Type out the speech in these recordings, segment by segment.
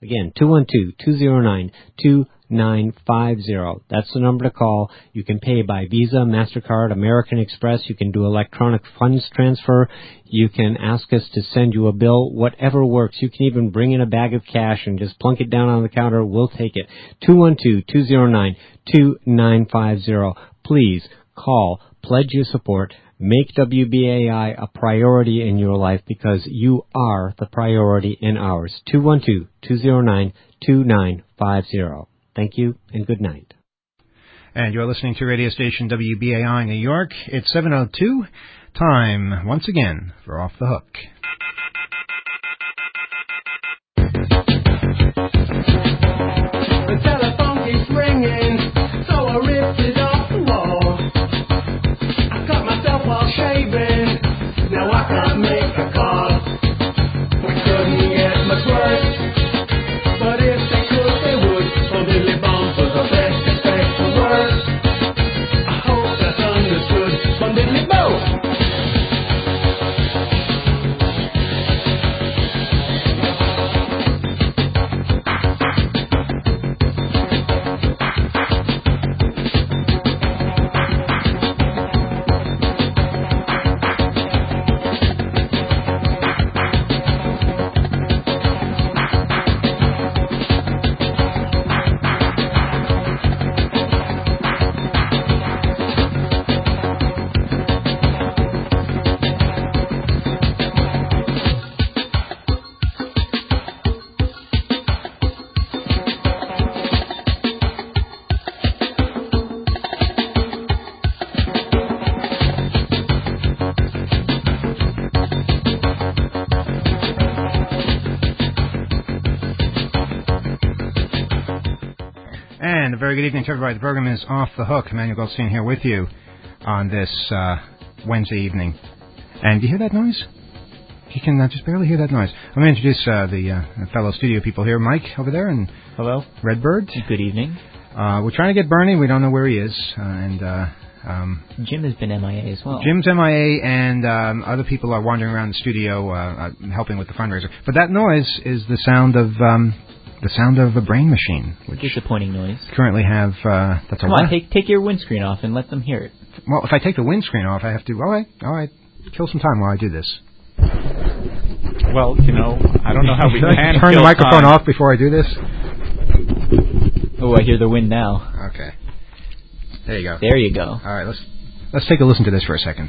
Again, 212-209-2950. That's the number to call. You can pay by Visa, MasterCard, American Express. You can do electronic funds transfer. You can ask us to send you a bill. Whatever works. You can even bring in a bag of cash and just plunk it down on the counter. We'll take it. 212-209-2950. Please call. Pledge your support. Make WBAI a priority in your life because you are the priority in ours. 212-209-2950. Thank you and good night. And you're listening to radio station WBAI New York. It's 7:02. Time, once again, for Off the Hook. The telephone keeps ringing, so I ripped it off the wall. I cut myself while shaving, now I can't make a call. We couldn't get much worse, but if they could, they would. From Billy Bumpers, the best expect the worst. I hope that's understood. From Billy Bo. And a very good evening to everybody. The program is Off the Hook. Emmanuel Goldstein here with you on this Wednesday evening. And do you hear that noise? You can just barely hear that noise. I'm going to introduce the fellow studio people here. Mike over there and hello. Redbird. Good evening. We're trying to get Bernie. We don't know where he is. Jim has been MIA as well. Jim's MIA, and other people are wandering around the studio helping with the fundraiser. But that noise is the sound of a brain machine. Which disappointing noise. Currently have that's Come on, take your windscreen off and let them hear it. Well, if I take the windscreen off, I have to. All right. Kill some time while I do this. Well, I don't know how we can turn the microphone off before I do this. Oh, I hear the wind now. Okay. There you go. There you go. All right, let's take a listen to this for a second.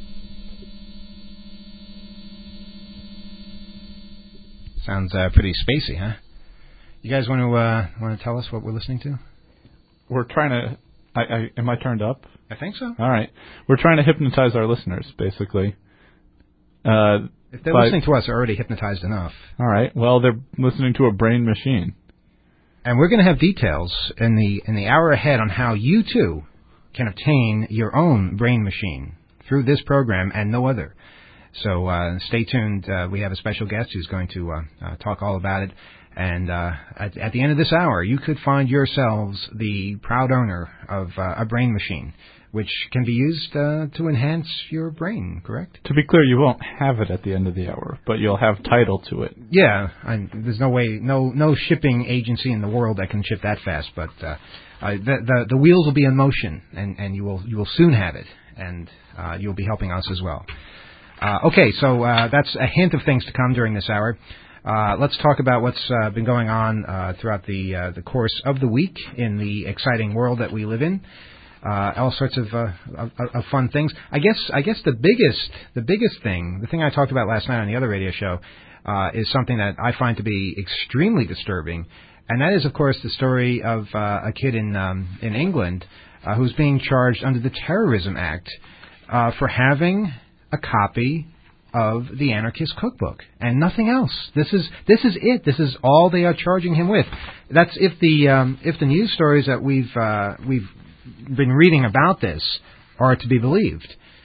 Sounds pretty spacey, huh? You guys want to tell us what we're listening to? We're trying to. Am I turned up? I think so. All right. We're trying to hypnotize our listeners, basically. If they're listening to us, they're already hypnotized enough. All right. Well, they're listening to a brain machine. And we're going to have details in the hour ahead on how you, too, can obtain your own brain machine through this program and no other. So stay tuned. We have a special guest who's going to talk all about it. And at the end of this hour, you could find yourselves the proud owner of a brain machine, which can be used to enhance your brain, correct? To be clear, you won't have it at the end of the hour, but you'll have title to it. Yeah, there's no way, no shipping agency in the world that can ship that fast, but the wheels will be in motion, and you will soon have it, and you'll be helping us as well. Okay, so that's a hint of things to come during this hour. Let's talk about what's been going on throughout the course of the week in the exciting world that we live in. All sorts of fun things. I guess the biggest thing, the thing I talked about last night on the other radio show, is something that I find to be extremely disturbing, and that is, of course, the story of a kid in England who's being charged under the Terrorism Act for having a copy of the Anarchist Cookbook and nothing else. This is it. This is all they are charging him with. That's if the news stories that we've been reading about this are to be believed.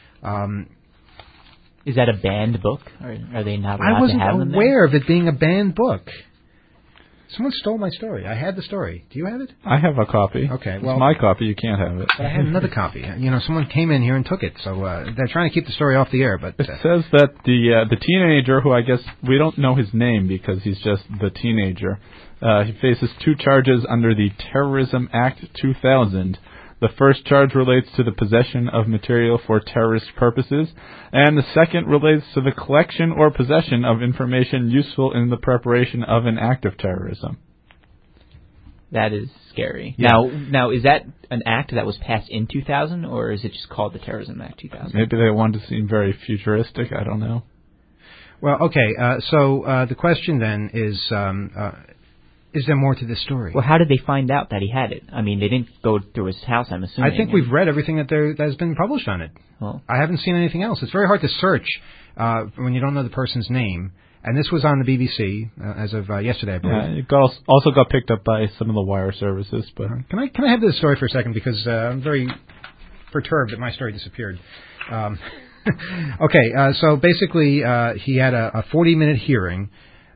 Is that a banned book? Or are they not allowed to have them there? I wasn't aware of it being a banned book. Someone stole my story. I had the story. Do you have it? I have a copy. Okay, It's well, my copy. You can't have it. but I had another copy. Someone came in here and took it, so they're trying to keep the story off the air. But It says that the teenager, who I guess we don't know his name because he's just the teenager, he faces 2 charges under the Terrorism Act 2000. The first charge relates to the possession of material for terrorist purposes, and the second relates to the collection or possession of information useful in the preparation of an act of terrorism. That is scary. Yeah. Now, is that an act that was passed in 2000, or is it just called the Terrorism Act 2000? Maybe they wanted to seem very futuristic. I don't know. well, okay. So the question then is there more to this story? Well, how did they find out that he had it? I mean, they didn't go through his house, I'm assuming. I think we've read everything that has been published on it. Well, I haven't seen anything else. It's very hard to search when you don't know the person's name. And this was on the BBC as of yesterday, I believe. It also got picked up by some of the wire services. But Can I have this story for a second, because I'm very perturbed that my story disappeared. Okay, so basically he had a 40-minute hearing.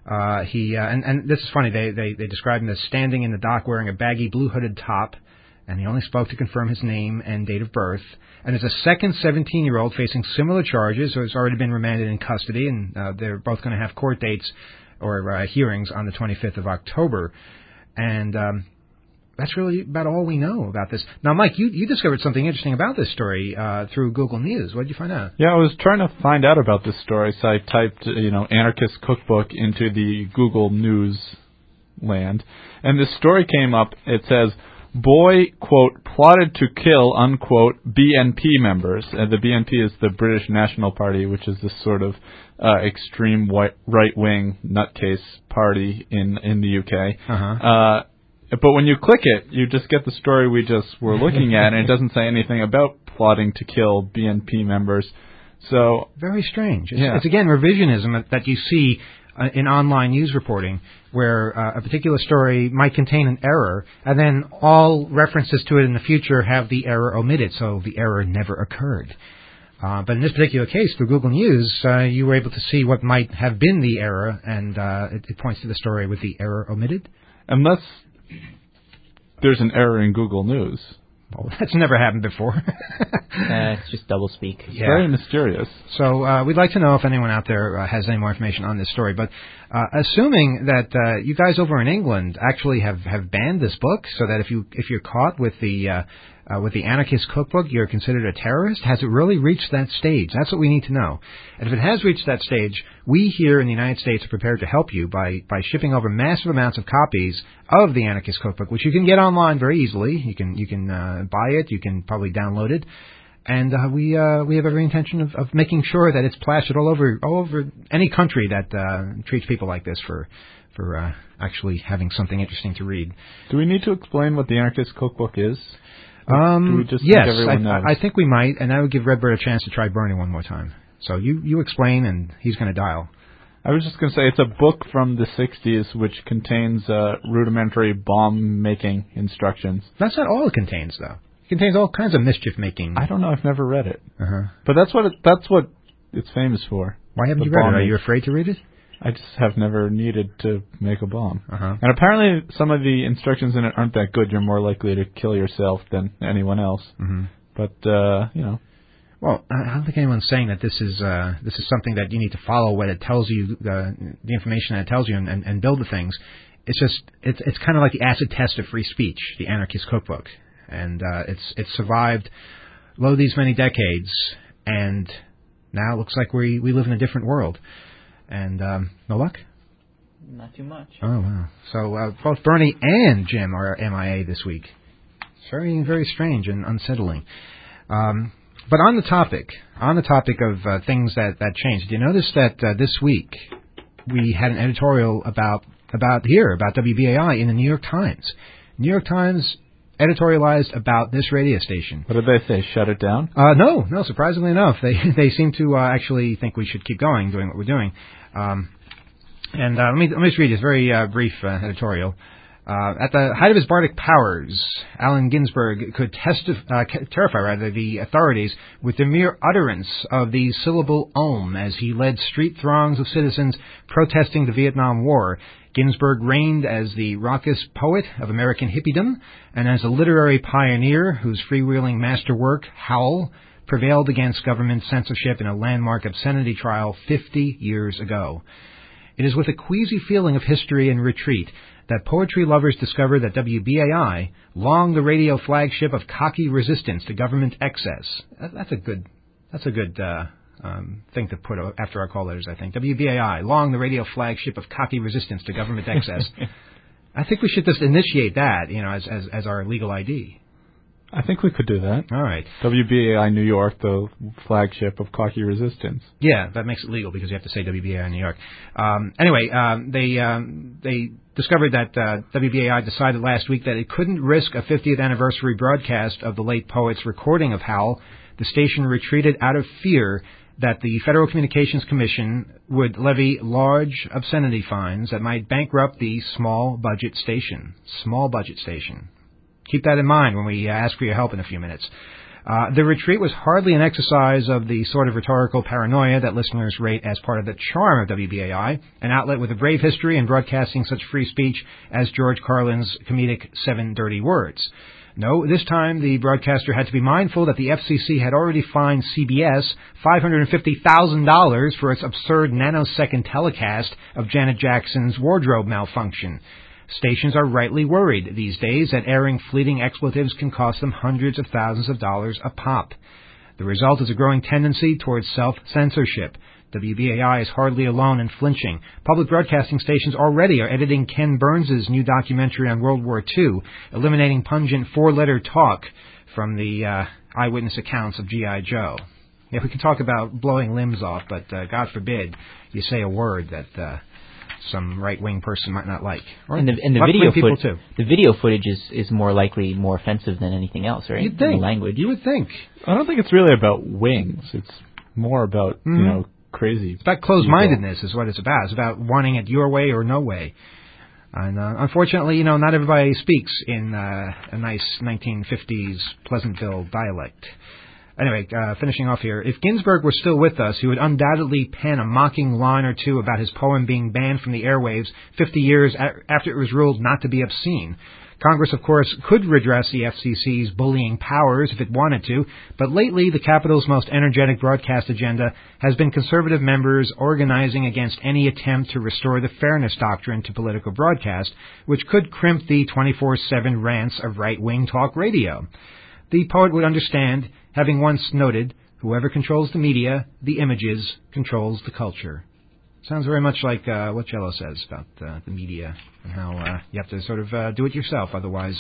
And this is funny. They described him as standing in the dock wearing a baggy blue hooded top, and he only spoke to confirm his name and date of birth. And there's a second 17-year-old facing similar charges who has already been remanded in custody, and they're both going to have court dates or hearings on the 25th of October. And that's really about all we know about this. Now, Mike, you discovered something interesting about this story through Google News. What did you find out? yeah, I was trying to find out about this story, so I typed, anarchist cookbook into the Google News land, and this story came up. It says, boy, quote, plotted to kill, unquote, BNP members. And the BNP is the British National Party, which is this sort of extreme right-wing nutcase party in the UK. Uh-huh. But when you click it, you just get the story we just were looking at, and it doesn't say anything about plotting to kill BNP members. So Very strange. Yeah. It's again revisionism that you see in online news reporting, where a particular story might contain an error, and then all references to it in the future have the error omitted, so the error never occurred. But in this particular case, through Google News, you were able to see what might have been the error, and it points to the story with the error omitted. unless there's an error in Google News. Well, that's never happened before. it's just doublespeak. It's very mysterious. So we'd like to know if anyone out there has any more information on this story. But assuming that you guys over in England actually have banned this book, so that if you're caught with the Anarchist Cookbook, you're considered a terrorist, has it really reached that stage? That's what we need to know. And if it has reached that stage, we here in the United States are prepared to help you by shipping over massive amounts of copies of the Anarchist Cookbook, which you can get online very easily. You can buy it. You can probably download it. And we have every intention of making sure that it's plastered all over any country that treats people like this for actually having something interesting to read. Do we need to explain what the Anarchist Cookbook is? Do we just yes, think everyone knows? I think we might, and that would give Redbird a chance to try Bernie one more time. So you explain, and he's going to dial. I was just going to say it's a book from the 60s which contains rudimentary bomb-making instructions. That's not all it contains, though. It contains all kinds of mischief-making. I don't know. I've never read it. Uh-huh. But that's what it's famous for. Why haven't The you read it? Are bombing. you afraid to read it? I just have never needed to make a bomb. Uh-huh. And apparently some of the instructions in it aren't that good. You're more likely to kill yourself than anyone else. Mm-hmm. But, Well, I don't think anyone's saying that this is something that you need to follow what it tells you, the information that it tells you, and build the things. It's just it's kind of like the acid test of free speech, the Anarchist Cookbook, and it's survived these many decades, and now it looks like we live in a different world. And no luck? Not too much. Oh, wow. So both Bernie and Jim are MIA this week. It's very, very strange and unsettling. But on the topic of things that changed, did you notice that this week we had an editorial about WBAI in the New York Times? New York Times editorialized about this radio station. what did they say? Shut it down? No. Surprisingly enough, they seem to actually think we should keep going, doing what we're doing. And let me just read this very brief editorial. At the height of his bardic powers, Allen Ginsberg could terrify the authorities with the mere utterance of the syllable "Om" as he led street throngs of citizens protesting the Vietnam War. Ginsberg reigned as the raucous poet of American hippiedom and as a literary pioneer whose freewheeling masterwork, Howl, prevailed against government censorship in a landmark obscenity trial 50 years ago. It is with a queasy feeling of history and retreat that poetry lovers discover that WBAI, long the radio flagship of cocky resistance to government excess. That's a good thing to put after our call letters, I think. WBAI, long the radio flagship of cocky resistance to government excess. I think we should just initiate that, as our legal ID. I think we could do that. All right. WBAI New York, the flagship of cocky resistance. Yeah, that makes it legal because you have to say WBAI New York. Anyway, they discovered that WBAI decided last week that it couldn't risk a 50th anniversary broadcast of the late poet's recording of Howl. The station retreated out of fear that the Federal Communications Commission would levy large obscenity fines that might bankrupt the small budget station. Small budget station. Keep that in mind when we ask for your help in a few minutes. The retreat was hardly an exercise of the sort of rhetorical paranoia that listeners rate as part of the charm of WBAI, an outlet with a brave history in broadcasting such free speech as George Carlin's comedic 7 Dirty Words. No, this time the broadcaster had to be mindful that the FCC had already fined CBS $550,000 for its absurd nanosecond telecast of Janet Jackson's wardrobe malfunction. Stations are rightly worried these days that airing fleeting expletives can cost them hundreds of thousands of dollars a pop. The result is a growing tendency towards self-censorship. WBAI is hardly alone in flinching. Public broadcasting stations already are editing Ken Burns' new documentary on World War II, eliminating pungent four-letter talk from the eyewitness accounts of G.I. Joe. Yeah, we can talk about blowing limbs off, but God forbid you say a word that some right-wing person might not like. And the video footage is more likely more offensive than anything else, right? You'd think. The language. You would think. I don't think it's really about wings. It's more about, crazy. It's about closed-mindedness is what it's about. It's about wanting it your way or no way. And unfortunately, not everybody speaks in a nice 1950s Pleasantville dialect. Anyway, finishing off here, if Ginsberg were still with us, he would undoubtedly pen a mocking line or two about his poem being banned from the airwaves 50 years after it was ruled not to be obscene. Congress, of course, could redress the FCC's bullying powers if it wanted to, but lately the Capitol's most energetic broadcast agenda has been conservative members organizing against any attempt to restore the fairness doctrine to political broadcast, which could crimp the 24/7 rants of right-wing talk radio. The poet would understand, having once noted, whoever controls the media, the images, controls the culture. Sounds very much like what Jello says about the media and how you have to sort of do it yourself. Otherwise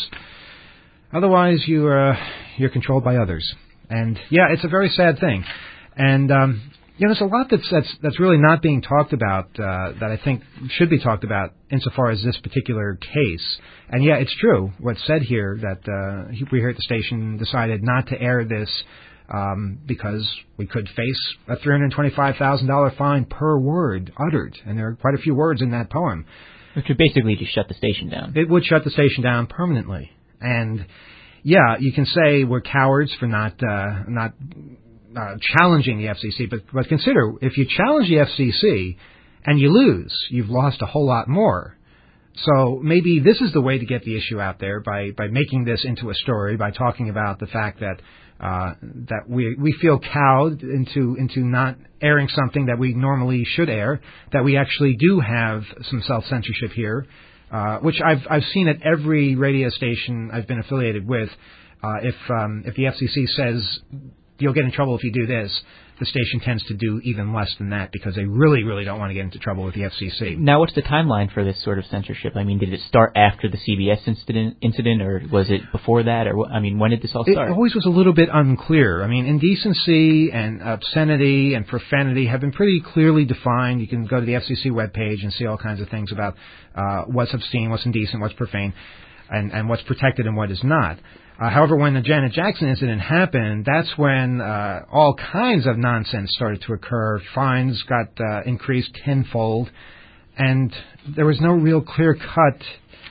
you're controlled by others. And yeah, it's a very sad thing. And there's a lot that's really not being talked about that I think should be talked about insofar as this particular case. And yeah, it's true what's said here that we here at the station decided not to air this because we could face a $325,000 fine per word uttered, and there are quite a few words in that poem. Which would basically just shut the station down. It would shut the station down permanently. And yeah, you can say we're cowards for not challenging the FCC, but consider, if you challenge the FCC and you lose, you've lost a whole lot more. So maybe this is the way to get the issue out there by making this into a story, by talking about the fact that we feel cowed into not airing something that we normally should air, that we actually do have some self-censorship here, which I've seen at every radio station I've been affiliated with. If the FCC says you'll get in trouble if you do this, the station tends to do even less than that because they really, really don't want to get into trouble with the FCC. Now, what's the timeline for this sort of censorship? I mean, did it start after the CBS incident, or was it before that? Or when did this all start? It always was a little bit unclear. I mean, indecency and obscenity and profanity have been pretty clearly defined. You can go to the FCC webpage and see all kinds of things about what's obscene, what's indecent, what's profane, and what's protected and what is not. However, when the Janet Jackson incident happened, that's when all kinds of nonsense started to occur. Fines got increased tenfold, and there was no real clear-cut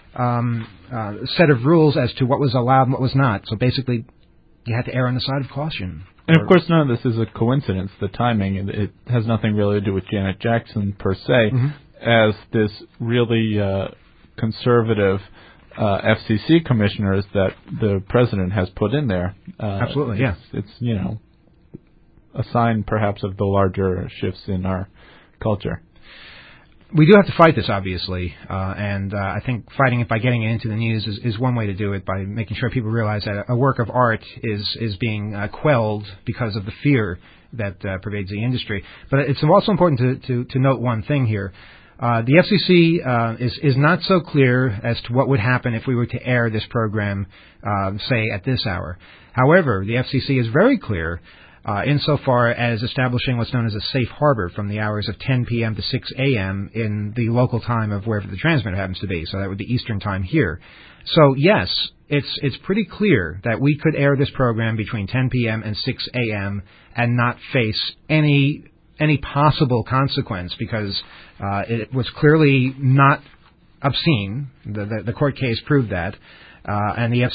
set of rules as to what was allowed and what was not. So basically, you had to err on the side of caution. And of course, none of this is a coincidence, the timing. It has nothing really to do with Janet Jackson per se, as this really conservative FCC commissioners that the president has put in there. Absolutely, yeah. It's, you know, a sign perhaps of the larger shifts in our culture. We do have to fight this, obviously, and I think fighting it by getting it into the news is one way to do it, by making sure people realize that a work of art is being quelled because of the fear that pervades the industry. But it's also important to note one thing here. The FCC is not so clear as to what would happen if we were to air this program, say, at this hour. However, the FCC is very clear insofar as establishing what's known as a safe harbor from the hours of 10 p.m. to 6 a.m. in the local time of wherever the transmitter happens to be. So that would be Eastern time here. So, yes, it's pretty clear that we could air this program between 10 p.m. and 6 a.m. and not face any possible consequence, because it was clearly not obscene. The court case proved that. And the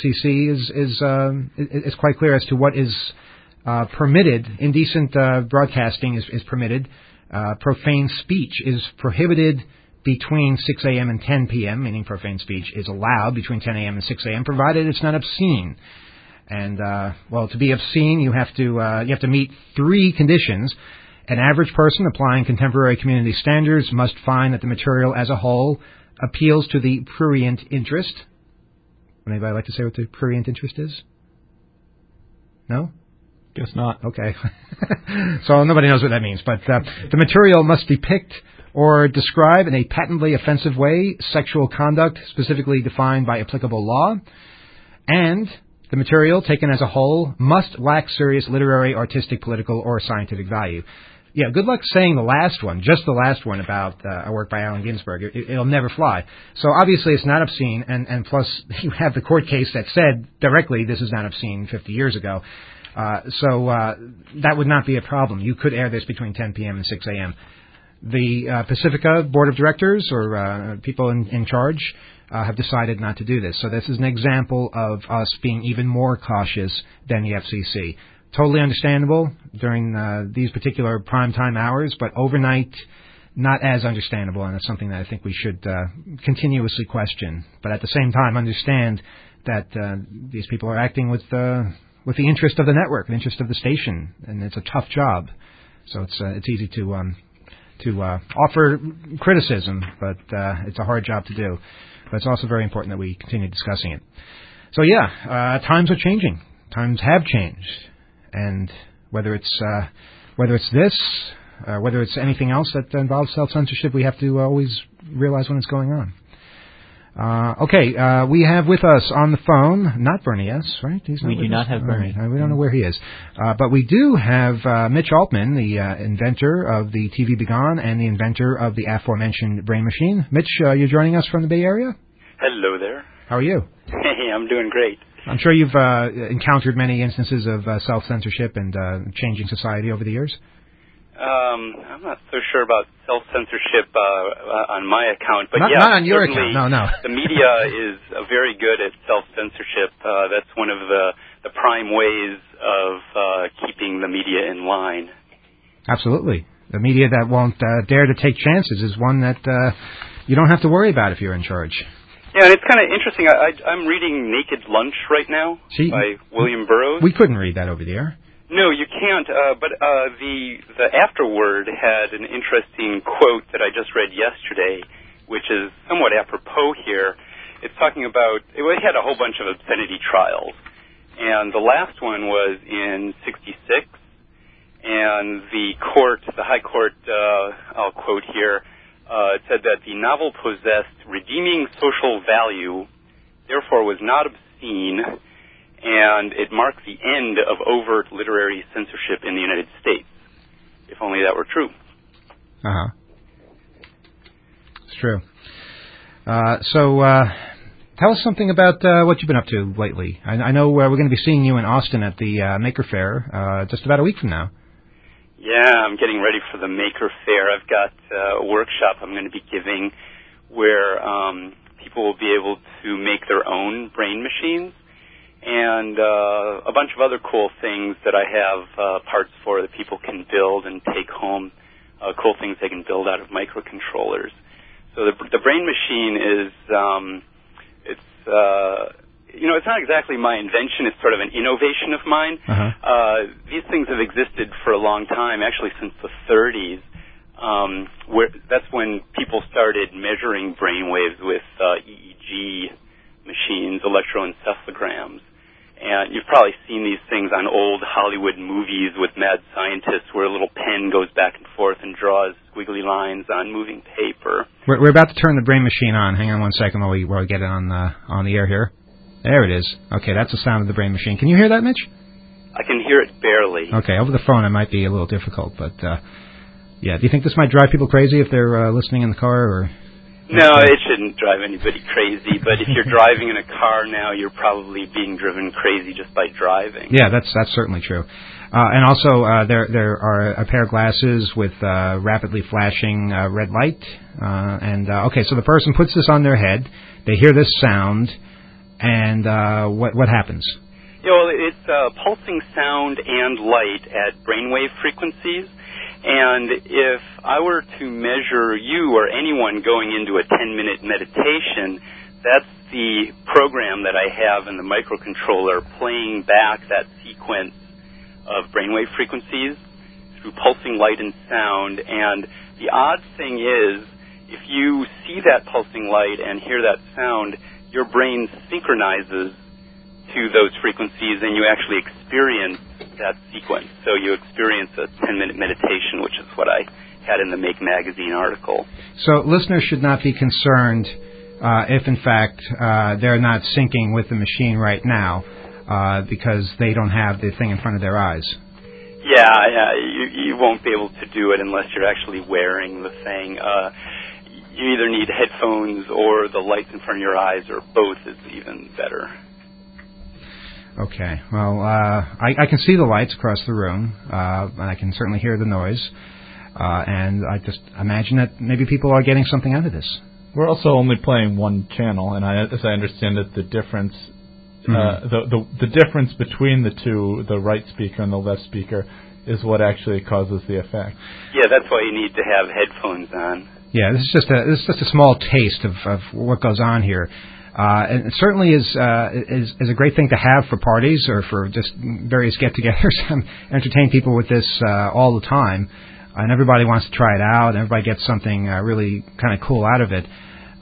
FCC is quite clear as to what is permitted. Indecent broadcasting is permitted. Profane speech is prohibited between 6 a.m. and 10 p.m., meaning profane speech is allowed between 10 a.m. and 6 a.m., provided it's not obscene. And, to be obscene, you have to meet three conditions. An average person applying contemporary community standards must find that the material as a whole appeals to the prurient interest. Would anybody like to say what the prurient interest is? No? Guess not. Okay. So nobody knows what that means. But the material must depict or describe in a patently offensive way sexual conduct specifically defined by applicable law. And the material, taken as a whole, must lack serious literary, artistic, political, or scientific value. Yeah, good luck saying the last one, just the last one about a work by Allen Ginsberg. It'll never fly. So obviously it's not obscene, and plus you have the court case that said directly this is not obscene 50 years ago. So that would not be a problem. You could air this between 10 p.m. and 6 a.m. The Pacifica Board of Directors, or people in charge, have decided not to do this. So this is an example of us being even more cautious than the FCC. Totally understandable during these particular primetime hours, but overnight, not as understandable, and it's something that I think we should continuously question. But at the same time, understand that these people are acting with the interest of the network, the interest of the station, and it's a tough job. So it's easy to offer criticism, but it's a hard job to do. But it's also very important that we continue discussing it. So yeah, times are changing. Times have changed, and whether it's this, whether it's anything else that involves self-censorship, we have to always realize when it's going on. We have with us on the phone, not Bernie S., right? We do not have Bernie. Right. We don't know where he is. But we do have Mitch Altman, the inventor of the TV Begone and the inventor of the aforementioned Brain Machine. Mitch, you're joining us from the Bay Area? Hello there. How are you? Hey, I'm doing great. I'm sure you've encountered many instances of self-censorship and changing society over the years. I'm not so sure about self-censorship on my account, but not on your account. No. The media is very good at self-censorship. That's one of the prime ways of keeping the media in line. Absolutely. The media that won't dare to take chances is one that you don't have to worry about if you're in charge. Yeah, and it's kind of interesting. I'm reading Naked Lunch right now by William Burroughs. We couldn't read that over the air. No, you can't. But the afterword had an interesting quote that I just read yesterday, which is somewhat apropos here. It's talking about, it had a whole bunch of obscenity trials, and the last one was in '66, and the High Court, I'll quote here, said that the novel possessed redeeming social value, therefore was not obscene, and it marked the end of overt literary censorship in the United States. If only that were true. Uh-huh. It's true. Tell us something about what you've been up to lately. I know we're going to be seeing you in Austin at the Maker Faire just about a week from now. Yeah, I'm getting ready for the Maker Faire. I've got a workshop I'm going to be giving where people will be able to make their own brain machines, and a bunch of other cool things that I have parts for that people can build and take home, cool things they can build out of microcontrollers. So the brain machine is, it's not exactly my invention. It's sort of an innovation of mine. These things have existed for a long time, actually since the 30s. That's when people started measuring brain waves with EEG machines, electroencephalograms. And you've probably seen these things on old Hollywood movies with mad scientists where a little pen goes back and forth and draws squiggly lines on moving paper. We're about to turn the brain machine on. Hang on one second while we get it on the air here. There it is. Okay, that's the sound of the brain machine. Can you hear that, Mitch? I can hear it barely. Okay, over the phone it might be a little difficult, but yeah. Do you think this might drive people crazy if they're listening in the car, or? No, it shouldn't drive anybody crazy, but if you're driving in a car now, you're probably being driven crazy just by driving. Yeah, that's certainly true. And also, there are a pair of glasses with rapidly flashing red light. Okay, so the person puts this on their head, they hear this sound, and what happens? Well, it's pulsing sound and light at brainwave frequencies. And if I were to measure you or anyone going into a 10-minute meditation, that's the program that I have in the microcontroller playing back that sequence of brainwave frequencies through pulsing light and sound. And the odd thing is, if you see that pulsing light and hear that sound, your brain synchronizes to those frequencies and you actually experience that sequence. So you experience a 10-minute meditation, which is what I had in the Make magazine article. So listeners should not be concerned if, in fact, they're not syncing with the machine right now because they don't have the thing in front of their eyes. Yeah, you won't be able to do it unless you're actually wearing the thing. You either need headphones or the lights in front of your eyes, or both is even better. Okay. Well, I can see the lights across the room, and I can certainly hear the noise. And I just imagine that maybe people are getting something out of this. We're also only playing one channel, and as I understand it, the difference, the difference between the two, the right speaker and the left speaker, is what actually causes the effect. Yeah, that's why you need to have headphones on. Yeah, this is just a small taste of what goes on here. And it certainly is a great thing to have for parties or for just various get-togethers. Entertain people with this all the time, and everybody wants to try it out, and everybody gets something really kind of cool out of it.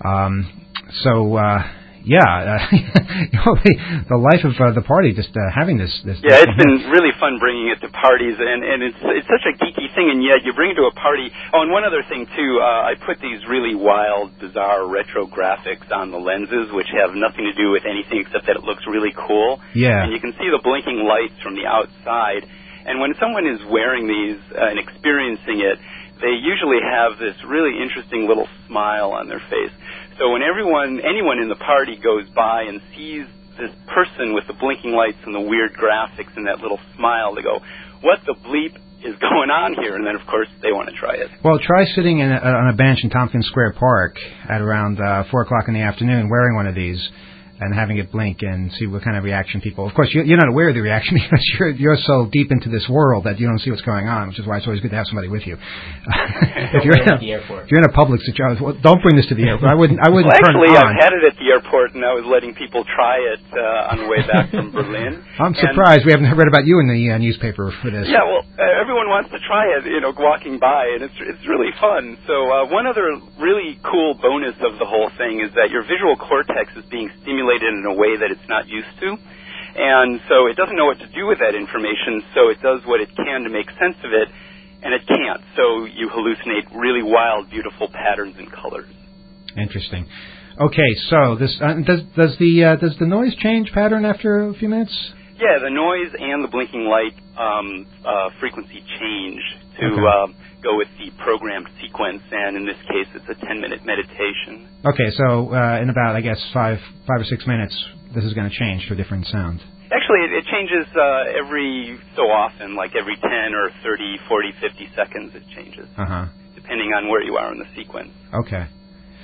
The life of the party, just having this. Yeah, it's been really fun bringing it to parties, and it's such a geeky thing, and yet you bring it to a party. Oh, and one other thing, too, I put these really wild, bizarre retro graphics on the lenses, which have nothing to do with anything except that it looks really cool. Yeah. And you can see the blinking lights from the outside, and when someone is wearing these and experiencing it, they usually have this really interesting little smile on their face. So when anyone in the party goes by and sees this person with the blinking lights and the weird graphics and that little smile, they go, what the bleep is going on here? And then, of course, they want to try it. Well, try sitting on a bench in Tompkins Square Park at around 4 o'clock in the afternoon wearing one of these and having it blink and see what kind of reaction people... Of course, you're not aware of the reaction because you're so deep into this world that you don't see what's going on, which is why it's always good to have somebody with you. If you're in a public situation, well, don't bring this to the airport. I wouldn't well, turn actually, it on. I've had it at the airport, and I was letting people try it on the way back from Berlin. I'm surprised we haven't read about you in the newspaper for this. Yeah, well, everyone wants to try it, walking by, and it's really fun. So one other really cool bonus of the whole thing is that your visual cortex is being stimulated in a way that it's not used to. And so it doesn't know what to do with that information, so it does what it can to make sense of it, and it can't. So you hallucinate really wild, beautiful patterns and colors. Interesting. Okay, so this does the noise change pattern after a few minutes? Yeah, the noise and the blinking light frequency change to go with the programmed sequence, and in this case, it's a 10-minute meditation. Okay, so in about, I guess, 5 or 6 minutes, this is going to change to a different sound. Actually, it changes every so often, like every 10 or 30, 40, 50 seconds it changes, depending on where you are in the sequence. Okay.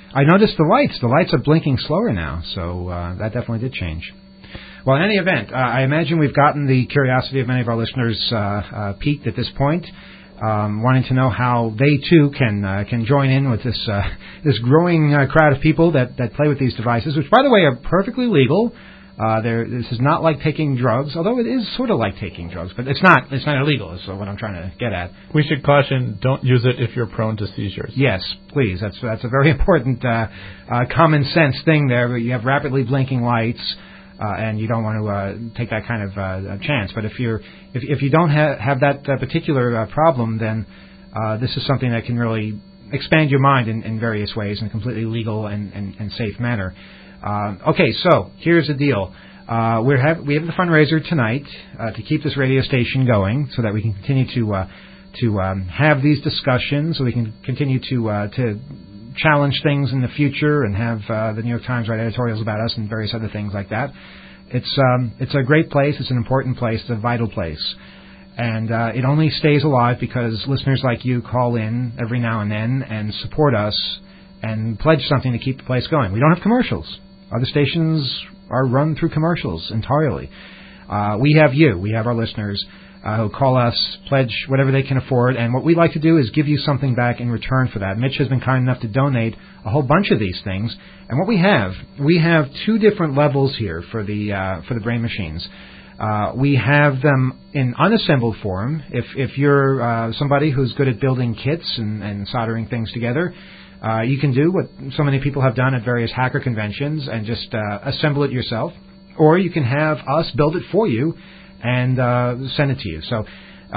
I noticed the lights. The lights are blinking slower now, so that definitely did change. Well, in any event, I imagine we've gotten the curiosity of many of our listeners piqued at this point, wanting to know how they too can join in with this growing crowd of people that play with these devices, which, by the way, are perfectly legal. This is not like taking drugs, although it is sort of like taking drugs, but it's not illegal. Is what I'm trying to get at. We should caution: don't use it if you're prone to seizures. Yes, please. That's a very important common sense thing there. You have rapidly blinking lights. And you don't want to take that kind of chance. But if you don't have that particular problem, then this is something that can really expand your mind in various ways in a completely legal and safe manner. Okay, so here's the deal. We have the fundraiser tonight to keep this radio station going, so that we can continue to have these discussions, so we can continue to challenge things in the future and have the New York Times write editorials about us and various other things like that. It's a great place. It's an important place. It's a vital place. And it only stays alive because listeners like you call in every now and then and support us and pledge something to keep the place going. We don't have commercials. Other stations are run through commercials entirely. We have you. We have our listeners who call us, pledge whatever they can afford, and what we like to do is give you something back in return for that. Mitch has been kind enough to donate a whole bunch of these things, and what we have two different levels here for the brain machines. We have them in unassembled form. If you're somebody who's good at building kits and soldering things together, you can do what so many people have done at various hacker conventions and just assemble it yourself, or you can have us build it for you and send it to you. So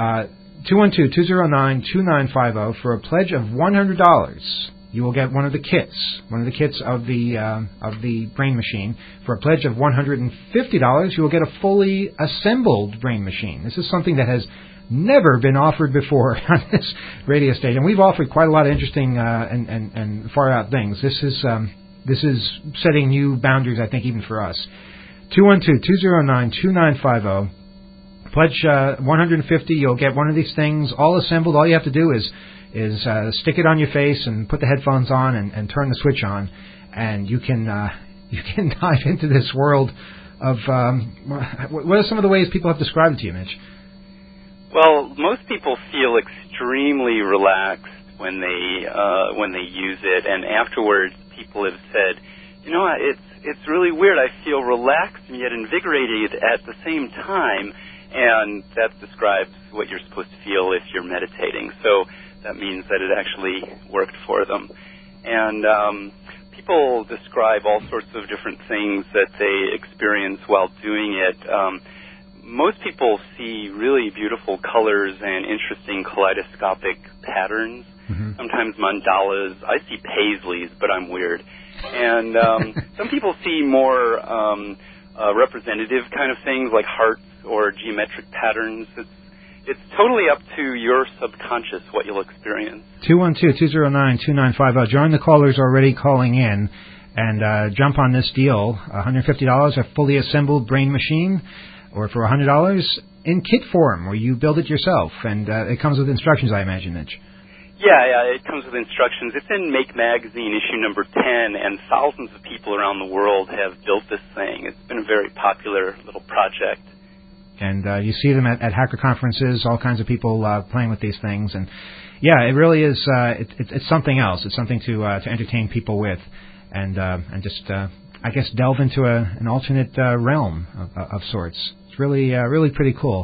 212-209-2950 for a pledge of $100. You will get one of the kits of the brain machine. For a pledge of $150, you will get a fully assembled brain machine. This is something that has never been offered before on this radio station. We've offered quite a lot of interesting and far out things. This is setting new boundaries, I think, even for us. 212-209-2950. Pledge $150. You'll get one of these things all assembled. All you have to do is stick it on your face and put the headphones on and turn the switch on, and you can dive into this world of what are some of the ways people have described it to you, Mitch? Well, most people feel extremely relaxed when they use it, and afterwards, people have said, you know, it's really weird. I feel relaxed and yet invigorated at the same time. And that describes what you're supposed to feel if you're meditating. So that means that it actually worked for them. And people describe all sorts of different things that they experience while doing it. Most people see really beautiful colors and interesting kaleidoscopic patterns. Mm-hmm. Sometimes mandalas. I see paisleys, but I'm weird. And some people see more representative kind of things like hearts or geometric patterns. It's totally up to your subconscious what you'll experience. 212-209-2950. Join the callers already calling in and jump on this deal. $150, a fully assembled brain machine, or for $100 in kit form, where you build it yourself. And it comes with instructions, I imagine, Mitch. Yeah, it comes with instructions. It's in Make Magazine, issue number 10, and thousands of people around the world have built this thing. It's been a very popular little project. And you see them at hacker conferences, all kinds of people playing with these things. And, yeah, it really is, it's something else. It's something to entertain people with and just, I guess, delve into an alternate realm of sorts. It's really, really pretty cool.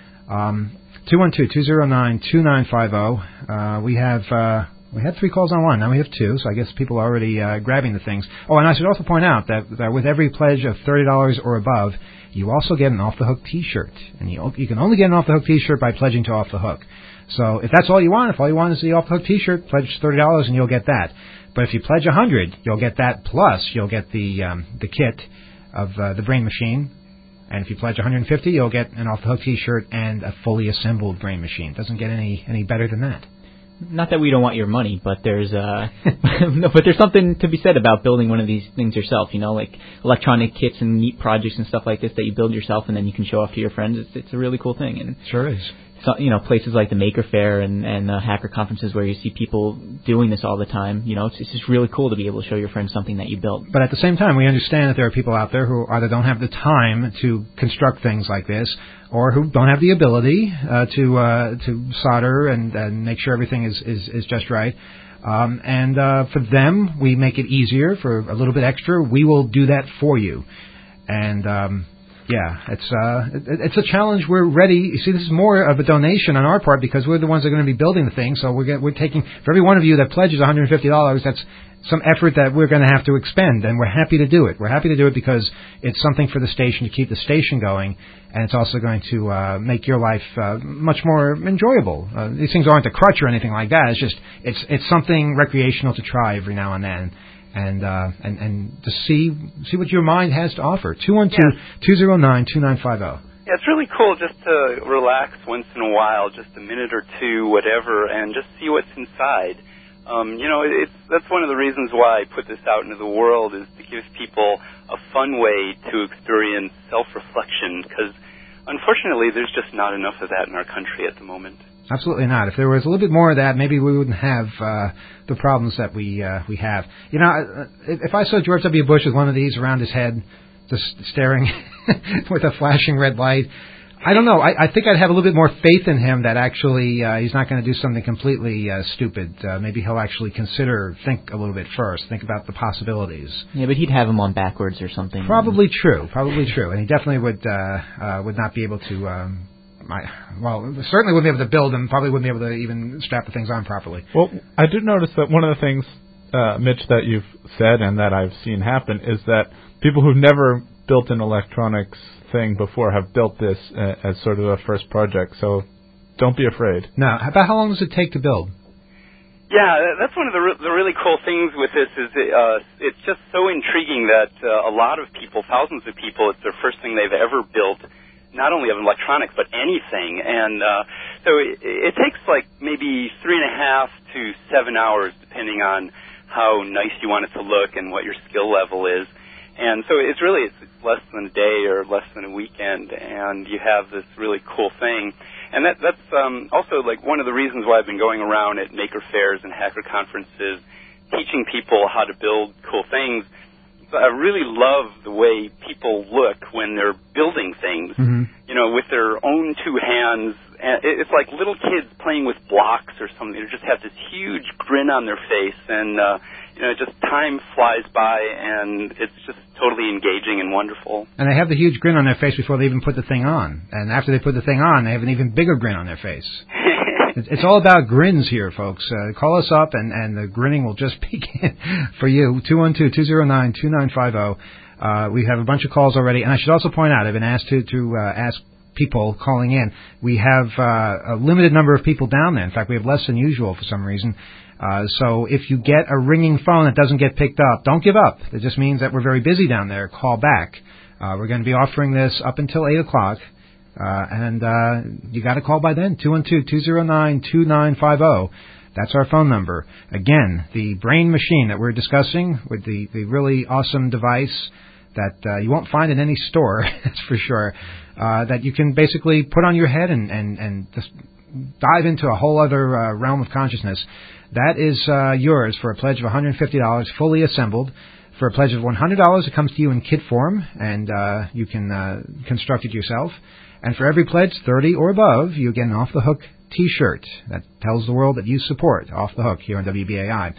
212-209-2950. We had 3 calls on one. Now we have 2, so I guess people are already grabbing the things. Oh, and I should also point out that with every pledge of $30 or above, you also get an Off the Hook T-shirt. And you can only get an Off the Hook T-shirt by pledging to Off the Hook. So if that's all you want, if all you want is the Off the Hook T-shirt, pledge $30 and you'll get that. But if you pledge $100, you'll get that, plus you'll get the kit of the brain machine. And if you pledge $150, you'll get an Off the Hook T-shirt and a fully assembled brain machine. It doesn't get any better than that. Not that we don't want your money, but there's something to be said about building one of these things yourself. You know, like electronic kits and neat projects and stuff like this that you build yourself and then you can show off to your friends. It's a really cool thing. And sure is. places like the Maker Faire and hacker conferences where you see people doing this all the time. It's just really cool to be able to show your friends something that you built. But at the same time, we understand that there are people out there who either don't have the time to construct things like this, or who don't have the ability to solder and make sure everything is just right. And for them, we make it easier for a little bit extra. We will do that for you. And it's a challenge. We're ready. You see, this is more of a donation on our part because we're the ones that are going to be building the thing. So we're taking, for every one of you that pledges $150, that's some effort that we're going to have to expend, and we're happy to do it. We're happy to do it because it's something for the station to keep the station going, and it's also going to make your life much more enjoyable. These things aren't a crutch or anything like that. It's just it's something recreational to try every now and then. And to see what your mind has to offer. 212-209-2950. Yeah, it's really cool just to relax once in a while, just a minute or two, whatever, and just see what's inside. That's one of the reasons why I put this out into the world, is to give people a fun way to experience self-reflection, because unfortunately there's just not enough of that in our country at the moment. Absolutely not. If there was a little bit more of that, maybe we wouldn't have the problems that we have. If I saw George W. Bush with one of these around his head, just staring with a flashing red light, I don't know. I think I'd have a little bit more faith in him that actually he's not going to do something completely stupid. Maybe he'll actually think a little bit first, think about the possibilities. Yeah, but he'd have him on backwards or something. Probably true, and he definitely would not be able to. Certainly wouldn't be able to build them. Probably wouldn't be able to even strap the things on properly. Well, I did notice that one of the things, Mitch, that you've said and that I've seen happen is that people who've never built an electronics thing before have built this as sort of a first project. So don't be afraid. Now, about how long does it take to build? Yeah, that's one of the really cool things with this is it's just so intriguing that a lot of people, thousands of people, it's their first thing they've ever built. Not only of electronics, but anything. And so it takes like maybe 3.5 to 7 hours, depending on how nice you want it to look and what your skill level is. And so it's less than a day or less than a weekend, and you have this really cool thing. And that's also like one of the reasons why I've been going around at maker fairs and hacker conferences, teaching people how to build cool things. I really love the way people look when they're building things, with their own two hands. And it's like little kids playing with blocks or something. They just have this huge grin on their face, and just time flies by, and it's just totally engaging and wonderful. And they have the huge grin on their face before they even put the thing on. And after they put the thing on, they have an even bigger grin on their face. It's all about grins here, folks. Call us up, and the grinning will just begin for you. 212-209-2950. We have a bunch of calls already. And I should also point out, I've been asked to ask people calling in. We have a limited number of people down there. In fact, we have less than usual for some reason. So if you get a ringing phone that doesn't get picked up, don't give up. It just means that we're very busy down there. Call back. We're going to be offering this up until 8 o'clock. And you got to call by then, 212-209-2950. That's our phone number. Again, the brain machine that we're discussing with the really awesome device that you won't find in any store, that's for sure, that you can basically put on your head and just dive into a whole other realm of consciousness. That is yours for a pledge of $150, fully assembled. For a pledge of $100, it comes to you in kit form, and you can construct it yourself. And for every pledge, 30 or above, you get an Off the Hook T-shirt that tells the world that you support Off the Hook here on WBAI.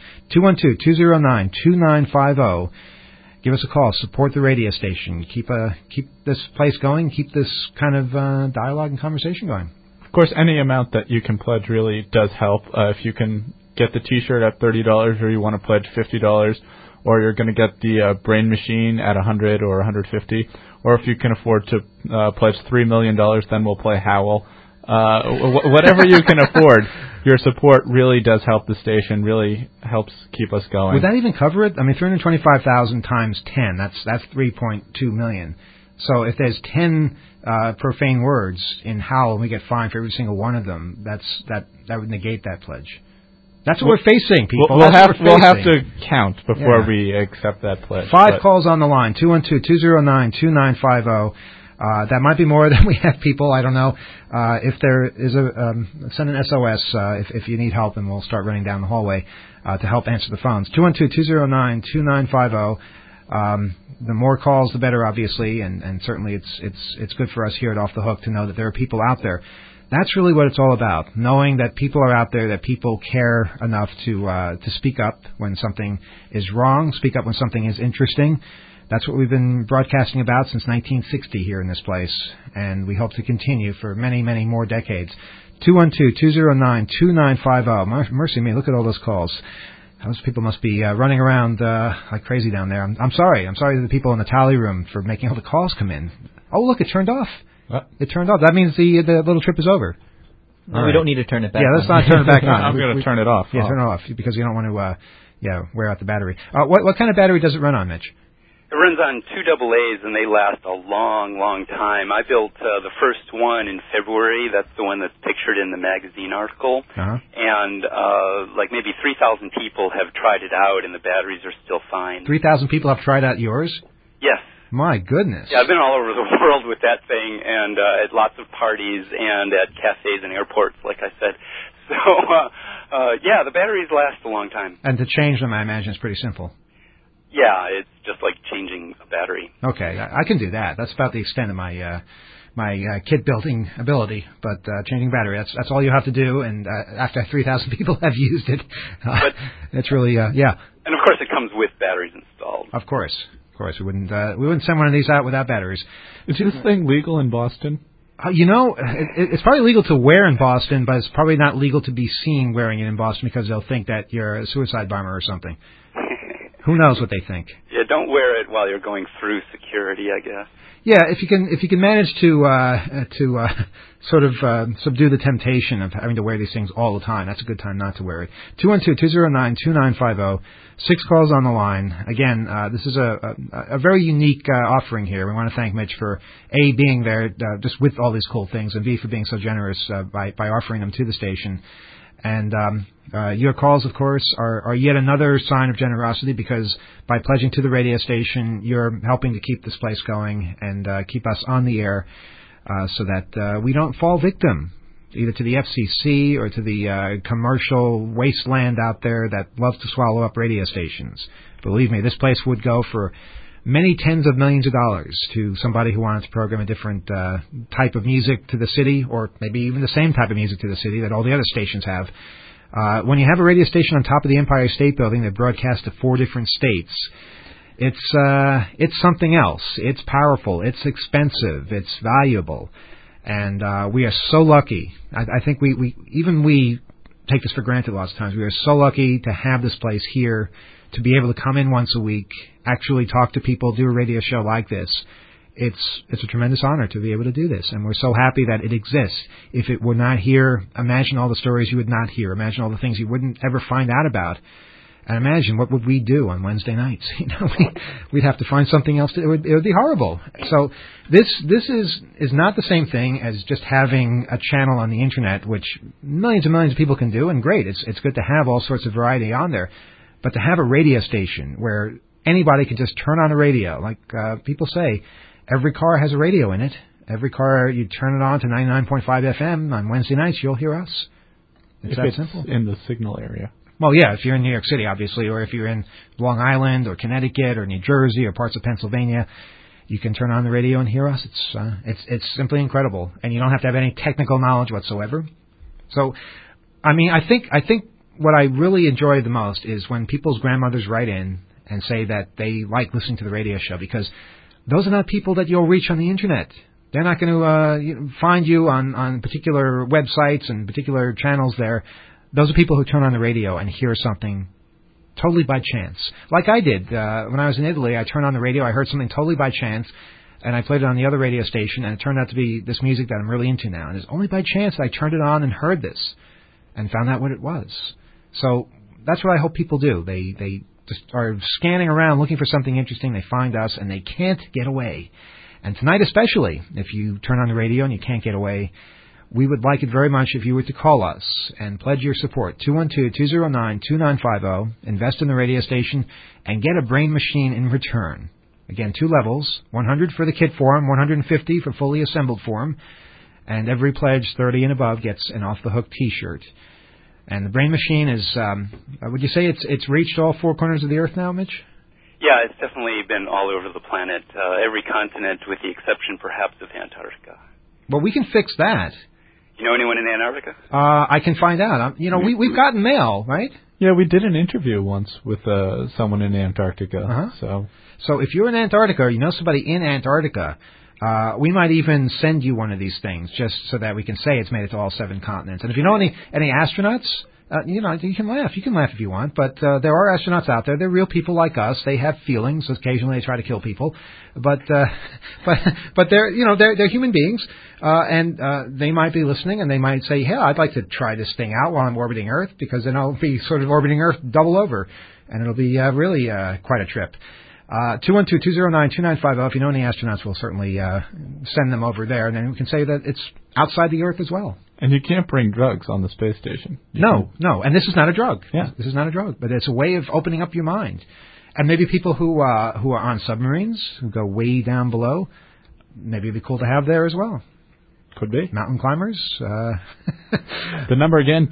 212-209-2950. Give us a call. Support the radio station. Keep this place going. Keep this kind of dialogue and conversation going. Of course, any amount that you can pledge really does help. If you can get the T-shirt at $30, or you want to pledge $50, or you're going to get the brain machine at $100 or $150, or if you can afford to pledge $3 million, then we'll play Howl. Whatever you can afford, your support really does help the station, really helps keep us going. Would that even cover it? I mean, 325,000 times 10, that's 3.2 million. So if there's 10 profane words in Howl and we get fined for every single one of them, that would negate that pledge. That's what we're facing, people. We'll have to count before we accept that pledge. 5 calls on the line, 212-209-2950. That might be more than we have people. I don't know. If there is send an SOS if you need help, and we'll start running down the hallway to help answer the phones. 212-209-2950. The more calls, the better, obviously, and certainly it's good for us here at Off the Hook to know that there are people out there. That's really what it's all about, knowing that people are out there, that people care enough to speak up when something is wrong, speak up when something is interesting. That's what we've been broadcasting about since 1960 here in this place, and we hope to continue for many, many more decades. 212-209-2950. Mercy me, look at all those calls. Those people must be running around like crazy down there. I'm sorry. I'm sorry to the people in the tally room for making all the calls come in. Oh, look, it turned off. What? It turned off. That means the little trip is over. No, we don't need to turn it back on. Yeah, let's not turn it back on. I'm going to turn it off. Yeah, turn it off because you don't want to wear out the battery. What kind of battery does it run on, Mitch? It runs on 2 AA's, and they last a long, long time. I built the first one in February. That's the one that's pictured in the magazine article. Uh-huh. And like maybe 3,000 people have tried it out, and the batteries are still fine. 3,000 people have tried out yours? Yes. My goodness. Yeah, I've been all over the world with that thing, and at lots of parties and at cafes and airports, like I said. So, the batteries last a long time. And to change them, I imagine, is pretty simple. Yeah, it's just like changing a battery. Okay, I can do that. That's about the extent of my kit building ability. But changing battery, that's all you have to do. And after 3,000 people have used it, it's really yeah. And of course, it comes with batteries installed. Of course, we wouldn't send one of these out without batteries. Is this thing legal in Boston? It's probably legal to wear in Boston, but it's probably not legal to be seen wearing it in Boston because they'll think that you're a suicide bomber or something. Who knows what they think? Yeah, don't wear it while you're going through security, I guess. Yeah, if you can manage to sort of subdue the temptation of having to wear these things all the time, that's a good time not to wear it. 212-209-2950. 6 calls on the line. Again, this is a very unique offering here. We want to thank Mitch for A, being there just with all these cool things, and B, for being so generous by offering them to the station. And your calls, of course, are yet another sign of generosity because by pledging to the radio station, you're helping to keep this place going and keep us on the air so that we don't fall victim either to the FCC or to the commercial wasteland out there that loves to swallow up radio stations. Believe me, this place would go for many tens of millions of dollars to somebody who wanted to program a different type of music to the city, or maybe even the same type of music to the city that all the other stations have. When you have a radio station on top of the Empire State Building that broadcasts to 4 different states, it's something else. It's powerful. It's expensive. It's valuable. And we are so lucky. I think we take this for granted lots of times. We are so lucky to have this place here, to be able to come in once a week, actually talk to people, do a radio show like this. It's a tremendous honor to be able to do this, and we're so happy that it exists. If it were not here, imagine all the stories you would not hear. Imagine all the things you wouldn't ever find out about. And imagine what would we do on Wednesday nights? We'd have to find something else. It would be horrible. So this is not the same thing as just having a channel on the internet, which millions and millions of people can do, and great. It's good to have all sorts of variety on there. But to have a radio station where anybody can just turn on a radio, like people say, every car has a radio in it. Every car, you turn it on to 99.5 FM on Wednesday nights, you'll hear us. It's that simple. In the signal area. Well, yeah, if you're in New York City, obviously, or if you're in Long Island or Connecticut or New Jersey or parts of Pennsylvania, you can turn on the radio and hear us. It's simply incredible, and you don't have to have any technical knowledge whatsoever. So, I mean, I think what I really enjoy the most is when people's grandmothers write in and say that they like listening to the radio show, because those are not people that you'll reach on the internet. They're not going to find you on particular websites and particular channels there. Those are people who turn on the radio and hear something totally by chance. Like I did when I was in Italy. I turned on the radio, I heard something totally by chance, and I played it on the other radio station, and it turned out to be this music that I'm really into now. And it's only by chance that I turned it on and heard this and found out what it was. So that's what I hope people do. They just are scanning around looking for something interesting. They find us, and they can't get away. And tonight especially, if you turn on the radio and you can't get away, we would like it very much if you were to call us and pledge your support. 212-209-2950. Invest in the radio station and get a brain machine in return. Again, 2 levels, 100 for the kit form, 150 for fully assembled form, and every pledge 30 and above gets an Off the Hook T-shirt. And the Brain Machine is, would you say it's reached all 4 corners of the Earth now, Mitch? Yeah, it's definitely been all over the planet, every continent with the exception perhaps of Antarctica. Well, we can fix that. You know anyone in Antarctica? I can find out. We've gotten mail, right? Yeah, we did an interview once with someone in Antarctica. Uh-huh. So if you're in Antarctica or you know somebody in Antarctica, we might even send you one of these things just so that we can say it's made it to all 7 continents. And if you know any astronauts, you can laugh. You can laugh if you want, but there are astronauts out there. They're real people like us. They have feelings. Occasionally, they try to kill people, but they're human beings, and they might be listening, and they might say, "Hey, I'd like to try this thing out while I'm orbiting Earth, because then I'll be sort of orbiting Earth double over, and it'll be really quite a trip." 212-209-2950. If you know any astronauts, we'll certainly send them over there, and then we can say that it's outside the Earth as well. And you can't bring drugs on the space station. No. And this is not a drug. Yeah. This is not a drug, but it's a way of opening up your mind. And maybe people who are on submarines, who go way down below, maybe it'd be cool to have there as well. Could be. Mountain climbers. The number again,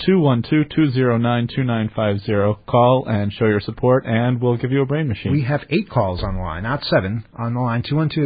212-209-2950. Call and show your support, and we'll give you a Brain Machine. We have 8 calls on the line, not 7, on the line,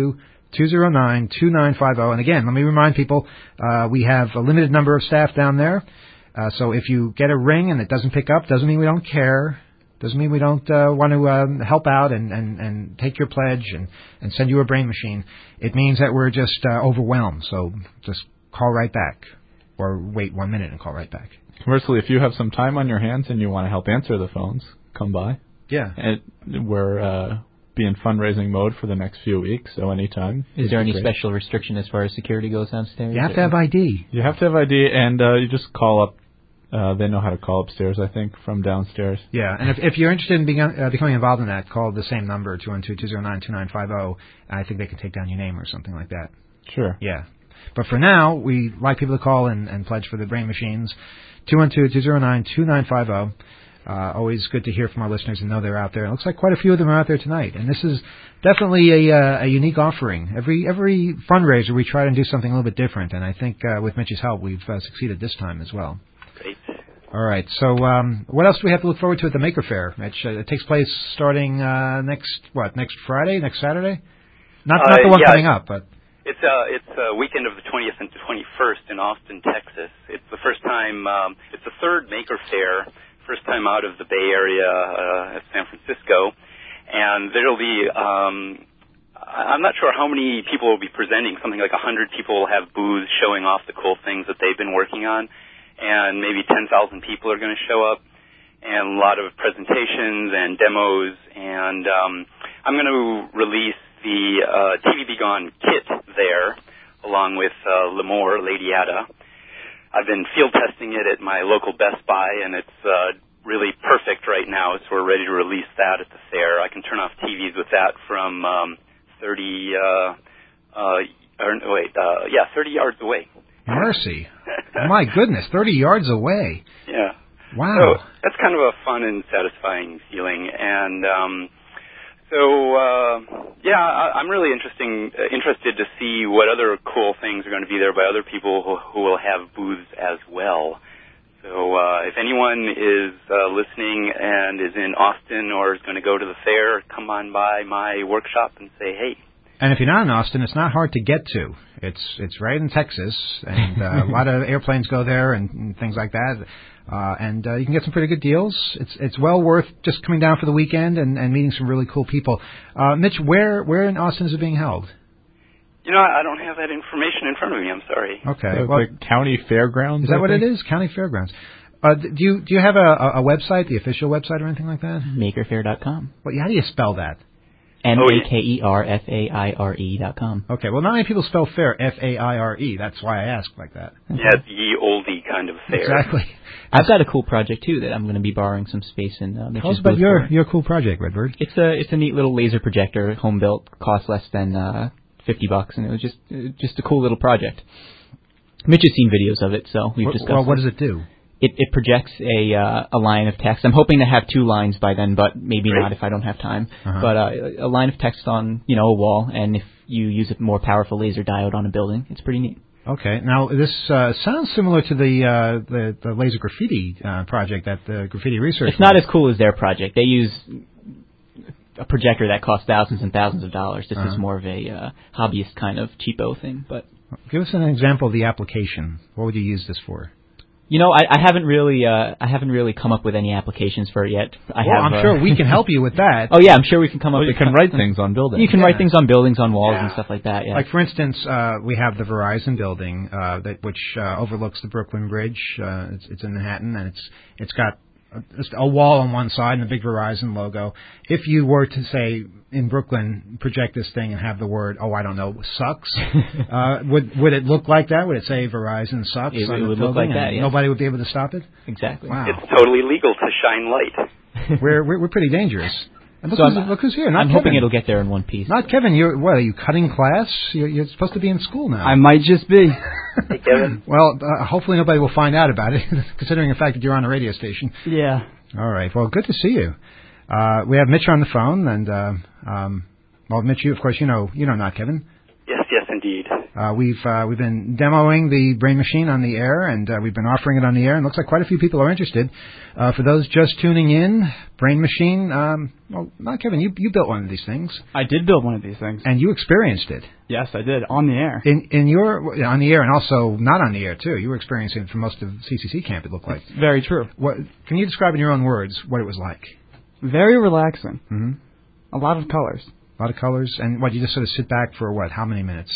212-209-2950. And again, let me remind people, we have a limited number of staff down there. So if you get a ring and it doesn't pick up, doesn't mean we don't care. Doesn't mean we don't want to help out and take your pledge and send you a Brain Machine. It means that we're just overwhelmed. So just call right back, or wait 1 minute and call right back. Conversely, if you have some time on your hands and you want to help answer the phones, come by. Yeah. We're be in fundraising mode for the next few weeks, so anytime. Is there any special restriction as far as security goes downstairs? You have to have ID. You have to have ID, and you just call up. They know how to call upstairs, I think, from downstairs. Yeah, and if you're interested in becoming involved in that, call the same number, 212-209-2950. I think they can take down your name or something like that. Sure. Yeah. But for now, we like people to call and pledge for the Brain Machines. 212-209-2950. Always good to hear from our listeners and know they're out there. It looks like quite a few of them are out there tonight. And this is definitely a unique offering. Every fundraiser, we try to do something a little bit different. And I think with Mitch's help, we've succeeded this time as well. Great. All right. So what else do we have to look forward to at the Maker Faire, Mitch? It takes place starting next Friday, next Saturday? Not the one coming up, but... It's a weekend of the 20th and 21st in Austin, Texas. It's the first time, it's the 3rd Maker Faire, first time out of the Bay Area at San Francisco. And there'll be, I'm not sure how many people will be presenting, something like 100 people will have booths showing off the cool things that they've been working on. And maybe 10,000 people are going to show up, and a lot of presentations and demos. And I'm going to release the TV Be Gone kit there, along with L'Amour, Lady Ada. I've been field testing it at my local Best Buy, and it's really perfect right now, so we're ready to release that at the fair. I can turn off TVs with that from 30 yards away. Mercy. My goodness, 30 yards away. Yeah. Wow. So that's kind of a fun and satisfying feeling. And I'm really interested to see what other cool things are going to be there by other people who will have booths as well. So if anyone is listening and is in Austin or is going to go to the fair, come on by my workshop and say, hey. And if you're not in Austin, it's not hard to get to. It's right in Texas, and a lot of airplanes go there and things like that. And you can get some pretty good deals. It's well worth just coming down for the weekend and meeting some really cool people. Mitch, where in Austin is it being held? You know, I don't have that information in front of me. I'm sorry. Okay. The county fairgrounds. Is that what it is? County fairgrounds. Do you have a website, the official website or anything like that? Makerfair.com. Well, how do you spell that? MakerFaire.com. Okay, well, not many people spell fair Faire. That's why I asked like that. Yeah, it's ye oldie kind of fair. Exactly. I've got a cool project too that I'm going to be borrowing some space in. Tell us about your cool project, Redbird. It's a neat little laser projector, home built, costs less than $50, and it was just a cool little project. Mitch has seen videos of it, so we've discussed. Well, what does it do? it projects a line of text. I'm hoping to have 2 lines by then, but maybe Great. not if I don't have time. Uh-huh. But a line of text on a wall, and if you use a more powerful laser diode on a building, it's pretty neat. Okay. Now this sounds similar to the laser graffiti project at the Graffiti Research. It's not as cool as their project. They use a projector that costs thousands and thousands of dollars. This is more of a hobbyist kind of cheapo thing. But give us an example of the application. What would you use this for? I haven't really come up with any applications for it yet. I'm sure we can help you with that. Oh yeah, I'm sure we can come up. Well, you with can write things on buildings. You can write things on buildings, on walls, and stuff like that. Yeah. Like for instance, we have the Verizon building which overlooks the Brooklyn Bridge. It's in Manhattan, and it's got just a wall on one side and a big Verizon logo. If you were to say in Brooklyn, project this thing and have the word, sucks, would it look like that? Would it say Verizon sucks? It on the would look building, like that. and Yes. Nobody would be able to stop it. Exactly. Wow, It's totally legal to shine light. we're pretty dangerous. And look who's here. Not I'm Kevin. hoping it'll get there in one piece. Not Kevin. Are you cutting class? You're supposed to be in school now. I might just be. Hey, Kevin. Well, hopefully nobody will find out about it, considering the fact that you're on a radio station. Yeah. All right. Well, good to see you. We have Mitch on the phone, and Mitch, you, of course, you know Not Kevin. Yes, indeed. We've been demoing the Brain Machine on the air, and we've been offering it on the air, and looks like quite a few people are interested. For those just tuning in, Brain Machine. Not Kevin. You built one of these things. I did build one of these things. And you experienced it. Yes, I did, on the air. In your on the air, and also not on the air too. You were experiencing it for most of CCC camp. It looked like. Very true. What can you describe in your own words what it was like? Very relaxing. Mm-hmm. A lot of colors. A lot of colors, and you just sort of sit back for what? How many minutes?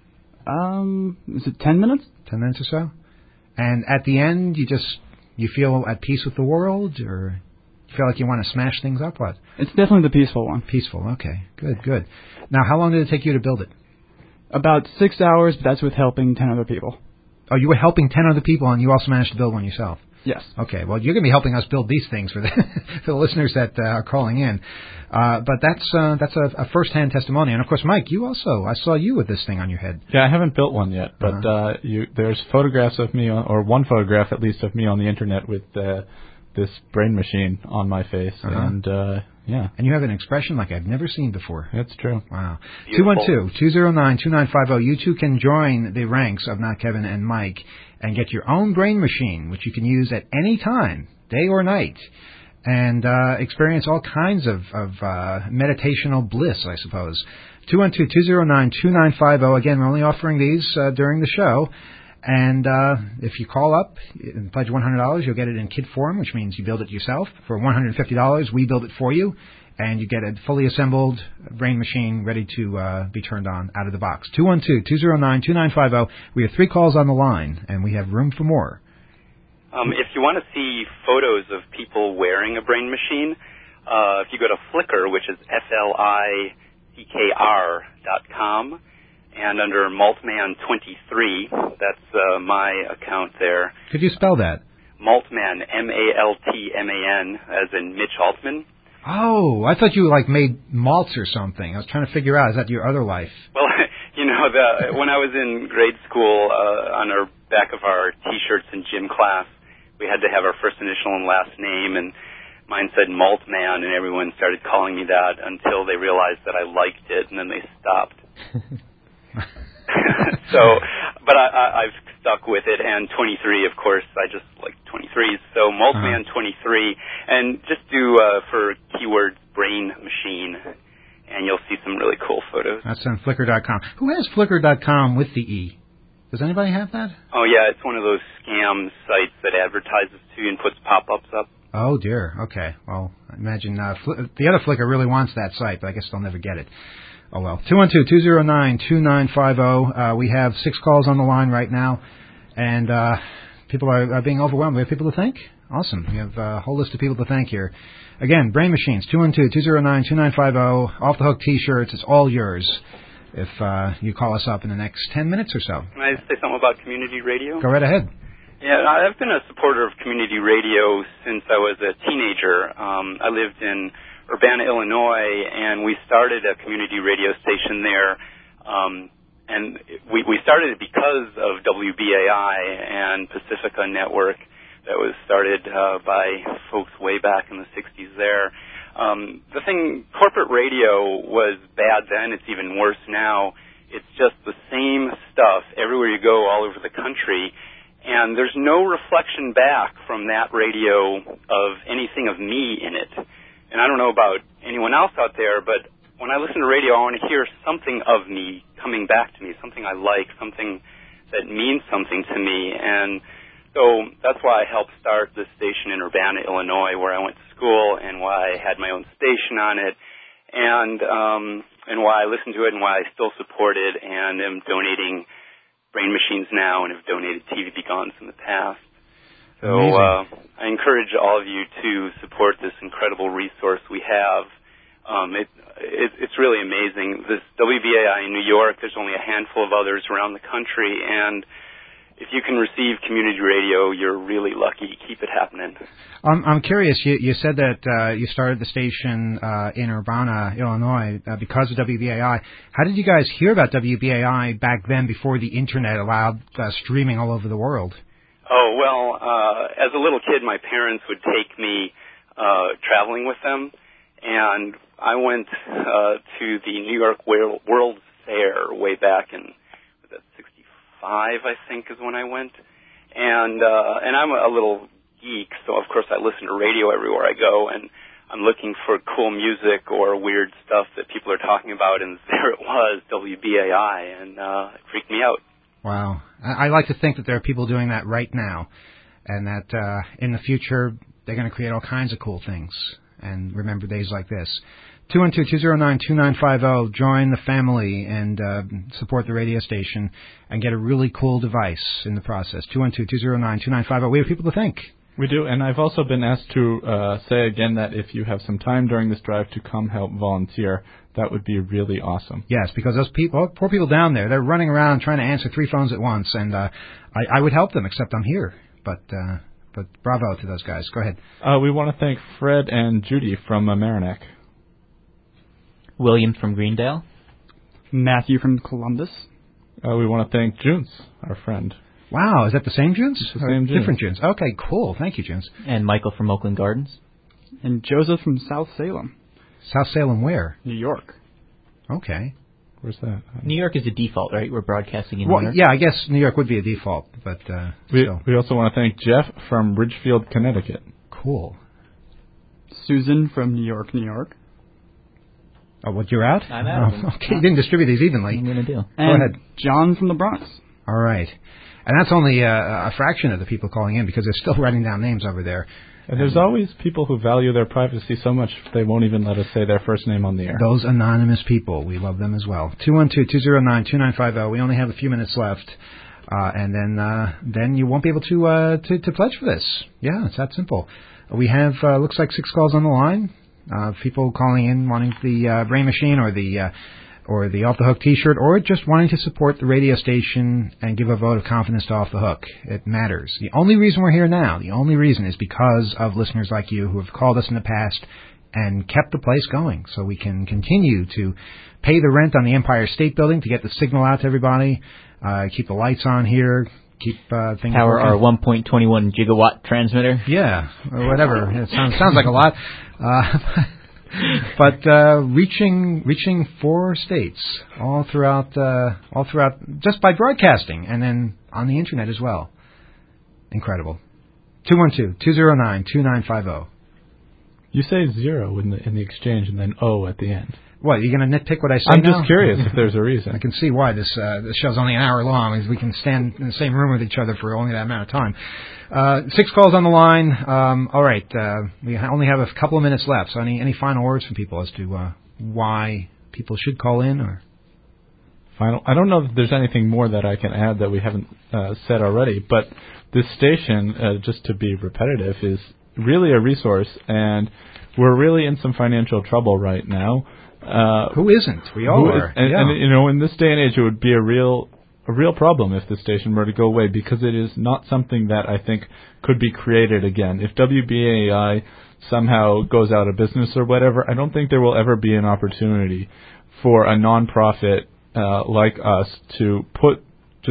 Is it 10 minutes? 10 minutes or so. And at the end, you feel at peace with the world, or you feel like you want to smash things up. What? It's definitely the peaceful one. Peaceful. Okay. Good. Now, how long did it take you to build it? About 6 hours, but that's with helping 10 other people. Oh, you were helping 10 other people, and you also managed to build one yourself. Yes. Okay, well, you're going to be helping us build these things for the listeners that are calling in. But that's a first-hand testimony. And, of course, Mike, I saw you with this thing on your head. Yeah, I haven't built one yet, but there's photographs of me, or one photograph at least of me on the Internet with this Brain Machine on my face. And, yeah. And you have an expression like I've never seen before. That's true. Wow. Beautiful. 212-209-2950. You too can join the ranks of Not Kevin and Mike and get your own Brain Machine, which you can use at any time, day or night, and experience all kinds of meditational bliss, I suppose. 212-209-2950. Again, we're only offering these during the show. And if you call up and pledge $100, you'll get it in kit form, which means you build it yourself. For $150, we build it for you, and you get a fully assembled Brain Machine ready to be turned on out of the box. 212-209-2950. We have 3 calls on the line, and we have room for more. If you want to see photos of people wearing a Brain Machine, if you go to Flickr, which is FLICKR.com, and under Maltman23, that's my account there. Could you spell that? Maltman, Maltman, as in Mitch Altman. Oh, I thought you made malts or something. I was trying to figure out, is that your other life? Well, when I was in grade school, on our back of our T-shirts in gym class, we had to have our first initial and last name, and mine said Maltman, and everyone started calling me that until they realized that I liked it, and then they stopped. But I've stuck with it, and 23, of course, I just like 23s. So Maltman 23, and just do for keywords Brain Machine, and you'll see some really cool photos. That's on Flickr.com. Who has Flickr.com with the E? Does anybody have that? Oh yeah, it's one of those scam sites that advertises to you and puts pop-ups up. Oh dear. Okay. Well, I imagine the other Flickr really wants that site, but I guess they'll never get it. Oh, well. 212-209-2950. We have 6 calls on the line right now, and people are being overwhelmed. We have people to thank? Awesome. We have a whole list of people to thank here. Again, Brain Machines, 212-209-2950, Off the Hook T-shirts. It's all yours if you call us up in the next 10 minutes or so. Can I say something about community radio? Go right ahead. Yeah, I've been a supporter of community radio since I was a teenager. I lived in Urbana, Illinois, and we started a community radio station there. And we started it because of WBAI and Pacifica Network. that was started by folks way back in the 60s there. The thing, corporate radio was bad then. It's even worse now. It's just the same stuff everywhere you go all over the country, and there's no reflection back from that radio of anything of me in it. And I don't know about anyone else out there, but when I listen to radio, I want to hear something of me coming back to me, something I like, something that means something to me. And so that's why I helped start this station in Urbana, Illinois, where I went to school, and why I had my own station on it, and why I listen to it, and why I still support it, and am donating brain machines now, and have donated TV Begons in the past. So I encourage all of you to support this incredible resource we have. It's really amazing. This WBAI in New York, there's only a handful of others around the country, and if you can receive community radio, you're really lucky. Keep it happening. I'm curious. You said that you started the station in Urbana, Illinois, because of WBAI. How did you guys hear about WBAI back then, before the Internet allowed streaming all over the world? Oh, well, as a little kid, my parents would take me traveling with them, and I went to the New York World's Fair way back in 65, I think, is when I went. And I'm a little geek, so of course I listen to radio everywhere I go, and I'm looking for cool music or weird stuff that people are talking about, and there it was, WBAI, and it freaked me out. Wow. I like to think that there are people doing that right now, and that in the future they're going to create all kinds of cool things and remember days like this. 212-209-2950. Join the family and support the radio station and get a really cool device in the process. 212-209-2950. We have people to thank. We do, and I've also been asked to say again that if you have some time during this drive to come help volunteer, that would be really awesome. Yes, because those people, poor people down there, they're running around trying to answer 3 phones at once, and I would help them, except I'm here. But bravo to those guys. Go ahead. We want to thank Fred and Judy from Mamaroneck. William from Greendale. Matthew from Columbus. We want to thank Junes, our friend. Wow, is that the same Junes? It's the same Junes. Different Junes. Okay, cool. Thank you, Junes. And Michael from Oakland Gardens. And Joseph from South Salem. South Salem where? New York. Okay. Where's that? New York is the default, right? We're broadcasting in Well, New York. yeah, I guess New York would be a default, but still. We also want to thank Jeff from Ridgefield, Connecticut. Cool. Susan from New York, New York. Oh, what, you're out? I'm out. Oh, okay, you didn't distribute these evenly. What are you going to do? And ahead. John from the Bronx. All right. And that's only a fraction of the people calling in, because they're still writing down names over there. And there's always people who value their privacy so much they won't even let us say their first name on the air. Those anonymous people, we love them as well. 212-209-2950. We only have a few minutes left, and then you won't be able to pledge for this. Yeah, it's that simple. We have looks like 6 calls on the line. People calling in wanting the brain machine or the Off the Hook T-shirt, or just wanting to support the radio station and give a vote of confidence to Off the Hook. It matters. The only reason we're here now, the only reason, is because of listeners like you who have called us in the past and kept the place going, so we can continue to pay the rent on the Empire State Building to get the signal out to everybody, keep the lights on here, keep things Power working. our 1.21 gigawatt transmitter. Yeah, or whatever. It sounds like a lot. But reaching 4 states all throughout just by broadcasting, and then on the internet as well. Incredible. 212-209-2950. You say 0 in the exchange and then O at the end. What, are you going to nitpick what I say I'm now? just curious if there's a reason. I can see why this show's only an hour long, is we can stand in the same room with each other for only that amount of time. 6 calls on the line. All right, we only have a couple of minutes left, so any final words from people as to why people should call in? Or I don't know if there's anything more that I can add that we haven't said already, but this station, just to be repetitive, is really a resource, and we're really in some financial trouble right now. Who isn't? We all are. And you know, in this day and age, it would be a real problem if the station were to go away, because it is not something that I think could be created again. If WBAI somehow goes out of business or whatever, I don't think there will ever be an opportunity for a nonprofit like us to put just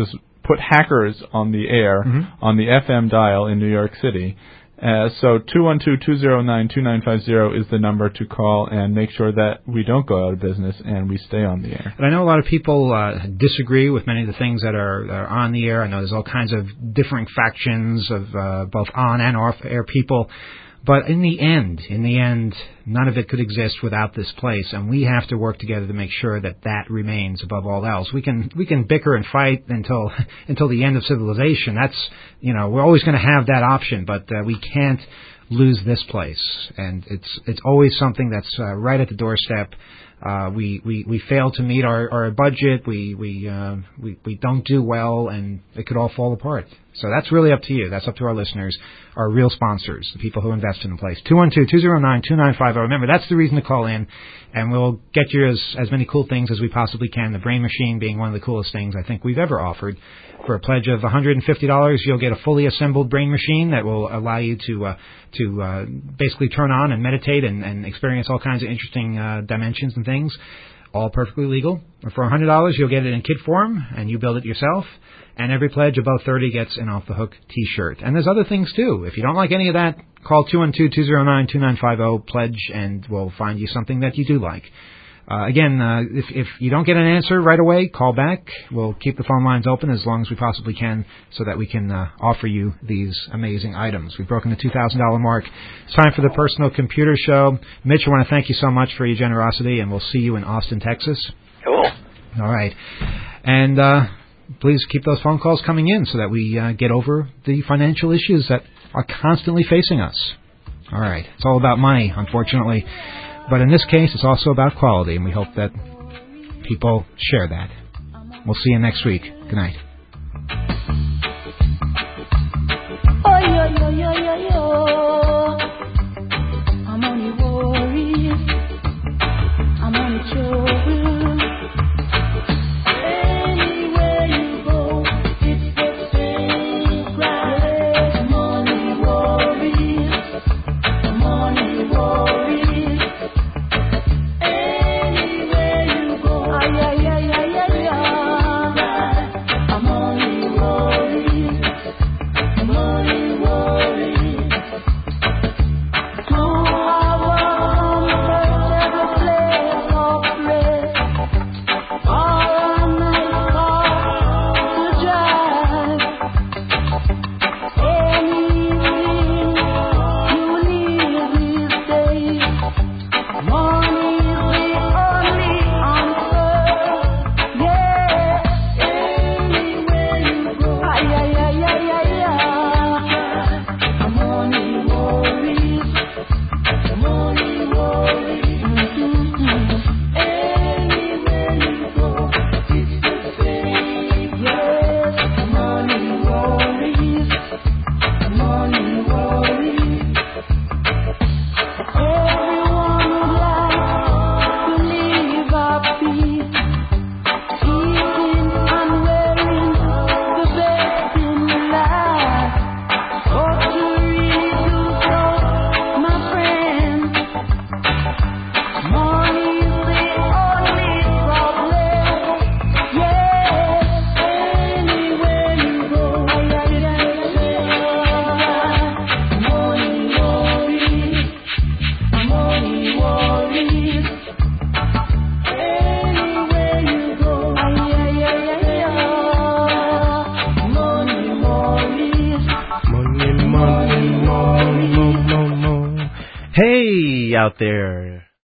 put hackers on the air on the FM dial in New York City. So 212-209-2950 is the number to call and make sure that we don't go out of business and we stay on the air. And I know a lot of people disagree with many of the things that are on the air. I know there's all kinds of differing factions of both on and off-air people. But in the end, none of it could exist without this place, and we have to work together to make sure that remains above all else. We can bicker and fight until the end of civilization. That's, we're always going to have that option, but we can't lose this place. And it's always something that's right at the doorstep. We fail to meet our budget. We don't do well, and it could all fall apart. So that's really up to you. That's up to our listeners, our real sponsors, the people who invest in the place. 212-209-2950. Remember, that's the reason to call in, and we'll get you as many cool things as we possibly can. The Brain Machine being one of the coolest things I think we've ever offered. For a pledge of $150, you'll get a fully assembled Brain Machine that will allow you to basically turn on and meditate and experience all kinds of interesting dimensions and things, all perfectly legal. For $100, you'll get it in kit form, and you build it yourself. And every pledge above 30 gets an Off the Hook T-shirt. And there's other things, too. If you don't like any of that, call 212-209-2950, pledge, and we'll find you something that you do like. Again, if you don't get an answer right away, call back. We'll keep the phone lines open as long as we possibly can so that we can offer you these amazing items. We've broken the $2,000 mark. It's time for the Personal Computer Show. Mitch, I want to thank you so much for your generosity, and we'll see you in Austin, Texas. Cool. All right. And please keep those phone calls coming in so that we get over the financial issues that are constantly facing us. All right. It's all about money, unfortunately. But in this case, it's also about quality, and we hope that people share that. We'll see you next week. Good night. Oh, yo, yo, yo, yo, yo. I'm on your worries. I'm on your trouble. Anywhere you go, it's the same cry. Money worries. Money worries. Anywhere you go, ay, ay, ay, ay, ay, ay. I'm only worried. Money worries. Oh, I want every place of rest. All night car to drive. Anything you need these days. Money is the only answer. Yeah, anywhere you go. Ay, ay, ay, ay, ay, ay. I'm only worried. I'm only worried. Anywhere you go, it's the same. Yes, I'm only worried. I'm only worried. Everyone would like to live at peace, eating and wearing the best in life. But to really do so, my friend, money is the only problem. Yes, anywhere you go, ay, ay, ay, ay. Money worries. I'm only worried. Anywhere you go, ay, ay, ay, ay, ay. Money worries. Money. Hey, out there.